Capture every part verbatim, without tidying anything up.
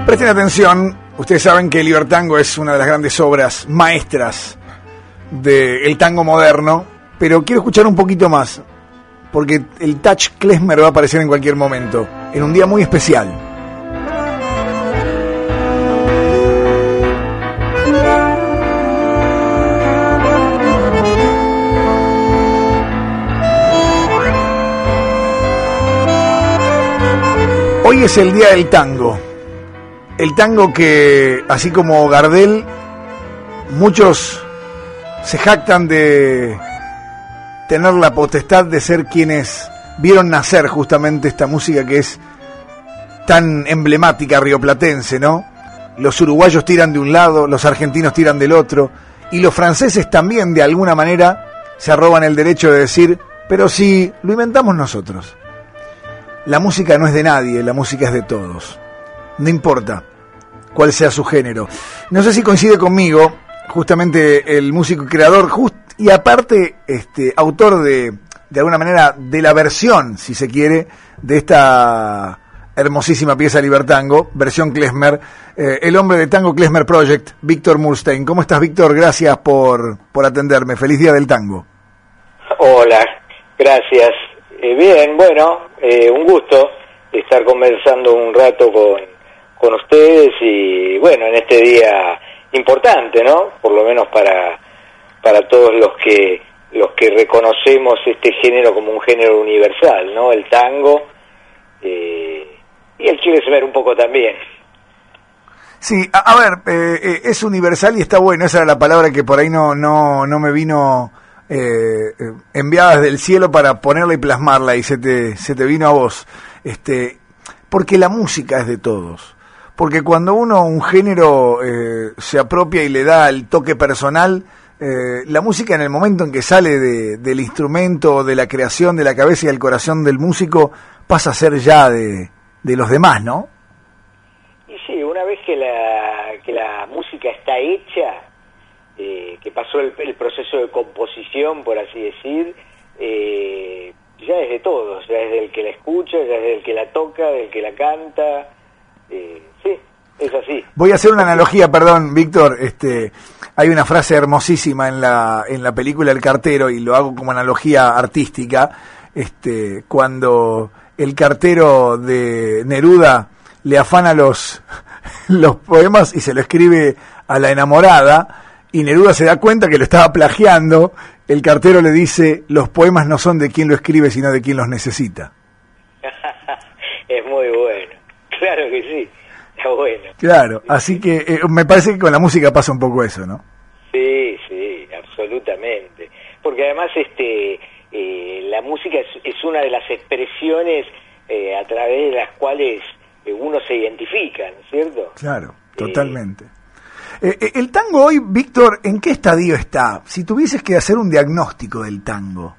Presten atención, ustedes saben que el Libertango es una de las grandes obras maestras del tango moderno, pero quiero escuchar un poquito más, porque el touch klezmer va a aparecer en cualquier momento, en un día muy especial. Hoy es el día del tango. El tango que, así como Gardel, muchos se jactan de tener la potestad de ser quienes vieron nacer justamente esta música que es tan emblemática rioplatense, ¿no? Los uruguayos tiran de un lado, los argentinos tiran del otro, y los franceses también de alguna manera se arroban el derecho de decir, pero si lo inventamos nosotros. La música no es de nadie, la música es de todos. No importa cuál sea su género. No sé si coincide conmigo, justamente el músico y creador, just, y aparte este, autor de, de alguna manera, de la versión, si se quiere, de esta hermosísima pieza Libertango, versión klezmer, eh, el hombre de Tango Klezmer Project, Víctor Murstein. ¿Cómo estás, Víctor? Gracias por, por atenderme. Feliz día del tango. Hola, gracias. Eh, bien, bueno, eh, un gusto estar conversando un rato con, con ustedes y bueno, en este día importante, ¿no? Por lo menos para para todos los que los que reconocemos este género como un género universal, ¿no? El tango eh, y el klezmer un poco también. Sí, a, a ver, eh, eh, es universal y está bueno, esa era la palabra que por ahí no no no me vino eh, enviada desde el cielo para ponerla y plasmarla y se te se te vino a vos. Este, porque la música es de todos. Porque cuando uno, un género, eh, se apropia y le da el toque personal, eh, la música en el momento en que sale de, del instrumento, de la creación, de la cabeza y del corazón del músico, pasa a ser ya de, de los demás, ¿no? Y sí, una vez que la, que la música está hecha, eh, que pasó el, el proceso de composición, por así decir, eh, ya es de todos, ya es del que la escucha, ya es del que la toca, del que la canta. Eh, sí, es así. Voy a hacer una analogía, perdón, Víctor. Este, hay una frase hermosísima en la en la película El cartero y lo hago como analogía artística. Este, cuando el cartero de Neruda le afana los los poemas y se lo escribe a la enamorada y Neruda se da cuenta que lo estaba plagiando. El cartero le dice: los poemas no son de quien lo escribe, sino de quien los necesita. Es muy bueno. Claro que sí, está bueno. Claro, así que eh, me parece que con la música pasa un poco eso, ¿no? Sí, sí, absolutamente. Porque además este eh, la música es, es una de las expresiones eh, a través de las cuales eh, uno se identifica, ¿no es cierto? Claro, totalmente. Eh, eh, el tango hoy, Víctor, ¿en qué estadio está? Si tuvieses que hacer un diagnóstico del tango.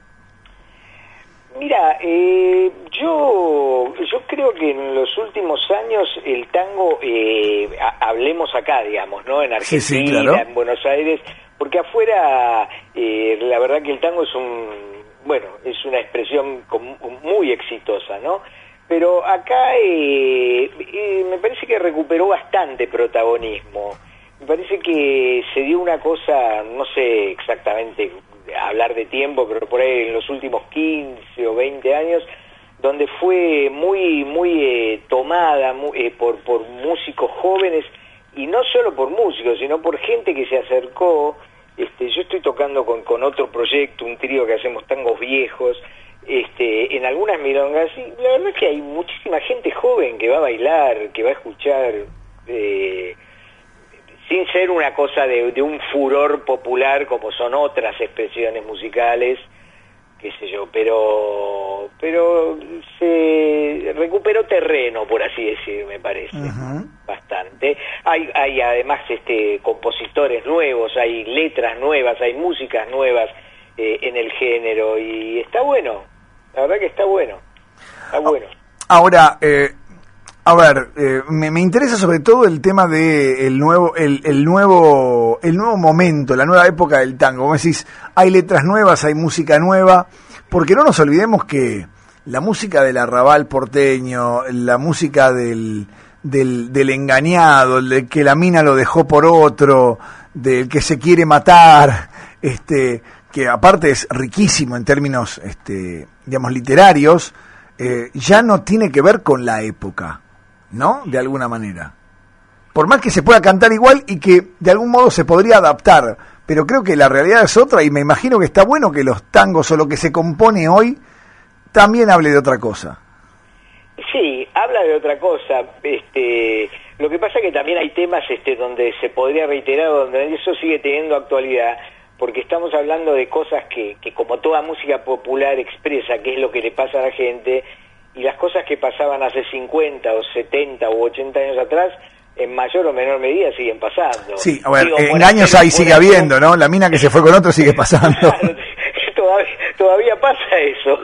Mira, eh, yo yo creo que en los últimos años el tango, eh, a, hablemos acá, digamos, ¿no? En Argentina, sí, sí, claro. En Buenos Aires, porque afuera eh, la verdad que el tango es un, bueno, es una expresión com- muy exitosa, ¿no? Pero acá eh, eh, me parece que recuperó bastante protagonismo. Me parece que se dio una cosa, no sé exactamente hablar de tiempo, pero por ahí en los últimos quince o veinte años, donde fue muy muy eh, tomada muy, eh, por por músicos jóvenes, y no solo por músicos, sino por gente que se acercó. Este, yo estoy tocando con, con otro proyecto, un trío que hacemos tangos viejos, este, en algunas milongas, y la verdad es que hay muchísima gente joven que va a bailar, que va a escuchar, eh, sin ser una cosa de, de un furor popular como son otras expresiones musicales, qué sé yo, pero pero se recuperó terreno, por así decir, me parece, uh-huh. bastante. Hay hay además este compositores nuevos, hay letras nuevas, hay músicas nuevas eh, en el género, y está bueno, la verdad que está bueno, está bueno. Ahora, eh... A ver, eh, me, me interesa sobre todo el tema de el nuevo, el, el nuevo, el nuevo momento, la nueva época del tango. Como decís, hay letras nuevas, hay música nueva, porque no nos olvidemos que la música del arrabal porteño, la música del del, del engañado, del que la mina lo dejó por otro, del que se quiere matar, este, que aparte es riquísimo en términos, este, digamos, literarios, eh, ya no tiene que ver con la época, ¿no? De alguna manera. Por más que se pueda cantar igual y que de algún modo se podría adaptar, pero creo que la realidad es otra y me imagino que está bueno que los tangos o lo que se compone hoy también hable de otra cosa. Sí, habla de otra cosa. Este, lo que pasa es que también hay temas este, donde se podría reiterar, donde eso sigue teniendo actualidad, porque estamos hablando de cosas que, que como toda música popular expresa qué es lo que le pasa a la gente, y las cosas que pasaban hace cincuenta o setenta o ochenta años atrás, en mayor o menor medida siguen pasando. Sí, a ver, Digo, engaños ahí sigue habiendo, ¿no? La mina que se fue con otro sigue pasando. Claro, todavía, todavía pasa eso.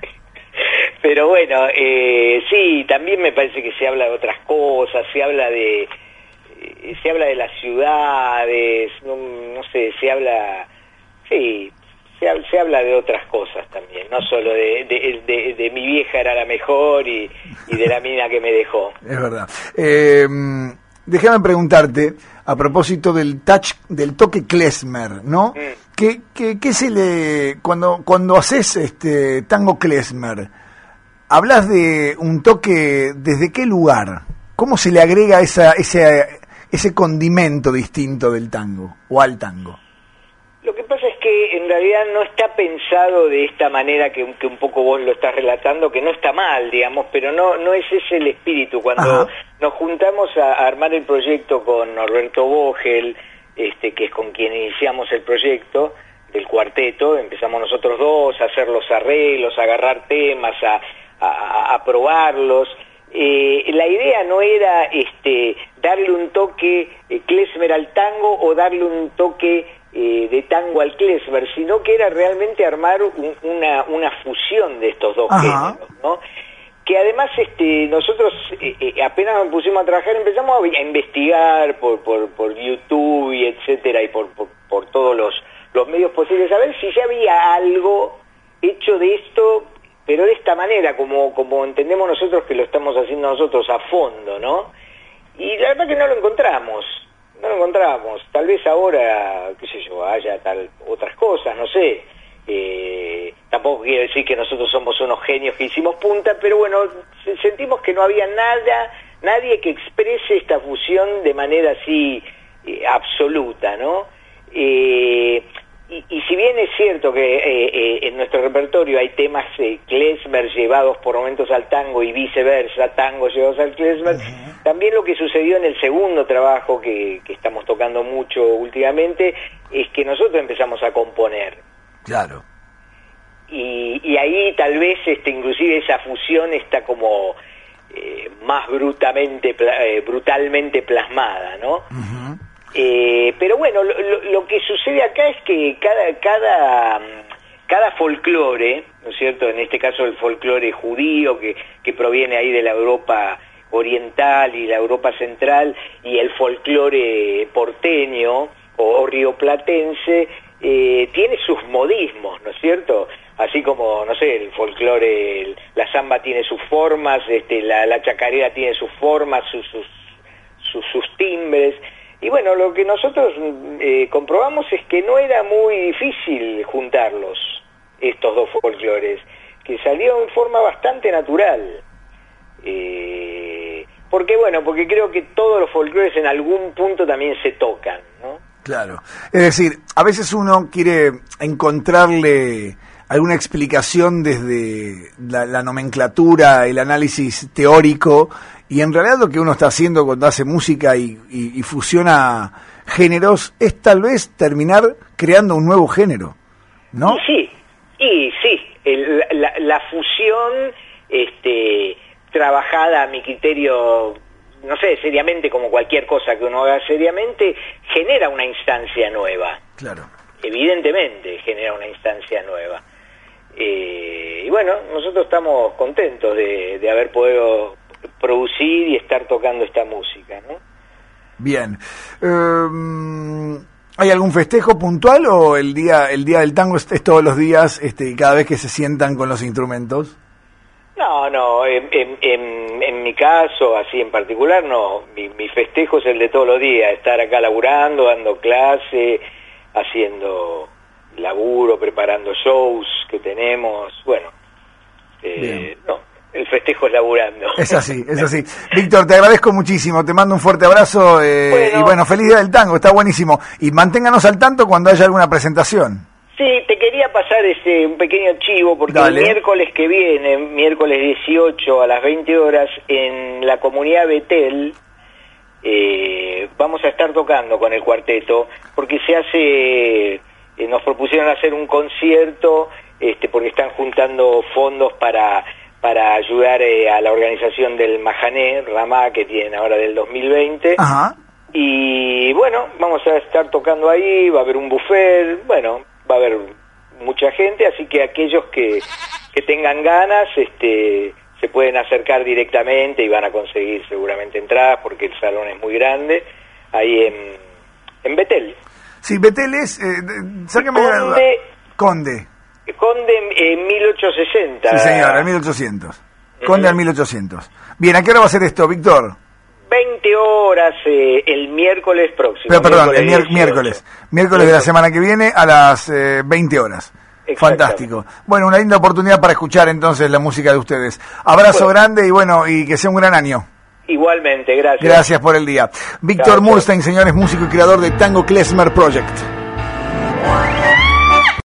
Pero bueno, eh, sí, también me parece que se habla de otras cosas, se habla de eh, se habla de las ciudades, no, no sé, se habla, sí, se, se habla de otras cosas también, no solo de, de, de, de mi vieja era la mejor y, y de la mina que me dejó. Es verdad. Eh, déjame preguntarte, a propósito del touch, del toque klezmer, ¿no? Mm. ¿Qué, qué, qué se le, cuando, cuando haces este tango klezmer, hablas de un toque, ¿desde qué lugar? ¿Cómo se le agrega esa, ese, ese condimento distinto del tango o al tango? Lo que pasa es que en realidad no está pensado de esta manera que, que un poco vos lo estás relatando, que no está mal, digamos, pero no no es ese el espíritu. Cuando Ajá. nos juntamos a, a armar el proyecto con Norberto Vogel, este, que es con quien iniciamos el proyecto del cuarteto, empezamos nosotros dos a hacer los arreglos, a agarrar temas, a, a, a probarlos. Eh, la idea no era este, darle un toque eh, klezmer al tango o darle un toque eh, de tango al klezmer, sino que era realmente armar un, una, una fusión de estos dos Ajá. géneros, ¿no? Que además este, nosotros eh, eh, apenas nos pusimos a trabajar, empezamos a, a investigar por, por, por YouTube y etcétera, y por, por, por todos los, los medios posibles, a ver si ya había algo hecho de esto, pero de esta manera, como, como entendemos nosotros que lo estamos haciendo nosotros a fondo, ¿no? Y la verdad que no lo encontramos, no lo encontramos. Tal vez ahora, qué sé yo, haya tal otras cosas, no sé. Eh, tampoco quiere decir que nosotros somos unos genios que hicimos punta, pero bueno, sentimos que no había nada, nadie que exprese esta fusión de manera así eh, absoluta, ¿no? Eh, y, y si bien es cierto que eh, eh, en nuestro repertorio hay temas eh, klezmer llevados por momentos al tango y viceversa, tango llevados al klezmer, uh-huh. también lo que sucedió en el segundo trabajo que, que estamos tocando mucho últimamente es que nosotros empezamos a componer. Claro. Y, y ahí tal vez este, inclusive esa fusión está como eh, más brutalmente, eh, brutalmente plasmada, ¿no? Uh-huh. Eh, pero bueno, lo, lo, lo que sucede acá es que cada, cada, cada folclore, ¿no es cierto? En este caso el folclore judío que, que proviene ahí de la Europa oriental y la Europa central, y el folclore porteño o, o rioplatense, eh, tiene sus modismos, ¿no es cierto? Así como, no sé, el folclore, el, la samba tiene sus formas, este, la, la chacarera tiene sus formas, sus, sus, sus, sus timbres. Y bueno, lo que nosotros eh, comprobamos es que no era muy difícil juntarlos, estos dos folclores, que salió en forma bastante natural. Eh, porque bueno, porque creo que todos los folclores en algún punto también se tocan, ¿no? Claro. Es decir, a veces uno quiere encontrarle alguna explicación desde la, la nomenclatura, el análisis teórico, y en realidad lo que uno está haciendo cuando hace música y, y, y fusiona géneros es tal vez terminar creando un nuevo género, ¿no? Y sí, y sí, el, la, la fusión este, trabajada a mi criterio, no sé, seriamente, como cualquier cosa que uno haga seriamente, genera una instancia nueva. Claro. Evidentemente genera una instancia nueva. Eh, y bueno, nosotros estamos contentos de, de haber podido producir y estar tocando esta música, ¿no? Bien. Um, ¿Hay algún festejo puntual o el día el día del tango es, es todos los días, este, cada vez que se sientan con los instrumentos? No, no, en, en, en, en mi caso, así en particular, no. Mi, mi festejo es el de todos los días, estar acá laburando, dando clase, haciendo laburo, preparando shows que tenemos, bueno, eh, no, el festejo es laburando. Es así, es así. Víctor, te agradezco muchísimo, te mando un fuerte abrazo eh, bueno, y bueno, feliz día del tango, está buenísimo. Y manténganos al tanto cuando haya alguna presentación. Sí, te quería pasar este un pequeño chivo, porque Dale. el miércoles que viene, miércoles dieciocho a las veinte horas, en la comunidad Betel, eh, vamos a estar tocando con el cuarteto, porque se hace, eh, nos propusieron hacer un concierto, este, porque están juntando fondos para para ayudar eh, a la organización del Mahané, Ramá, que tienen ahora del dos mil veinte. Ajá. Y bueno, vamos a estar tocando ahí, va a haber un buffet, bueno, va a haber mucha gente, así que aquellos que, que tengan ganas, este, se pueden acercar directamente y van a conseguir seguramente entradas, porque el salón es muy grande, ahí en, en Betel. Sí, Betel es, eh, sáqueme Conde, Conde. Conde en mil ochocientos sesenta. Sí, señor, en mil ochocientos. Conde en mil ochocientos. Bien, ¿a qué hora va a ser esto, Víctor? veinte horas eh, el miércoles próximo. Pero, perdón, miércoles el miércoles. Miércoles, miércoles de la semana que viene a las eh, veinte horas. Fantástico. Bueno, una linda oportunidad para escuchar entonces la música de ustedes. Abrazo bueno. grande y bueno, y que sea un gran año. Igualmente, gracias. Gracias por el día. Víctor Murstein, señores, músico y creador de Tango Klezmer Project.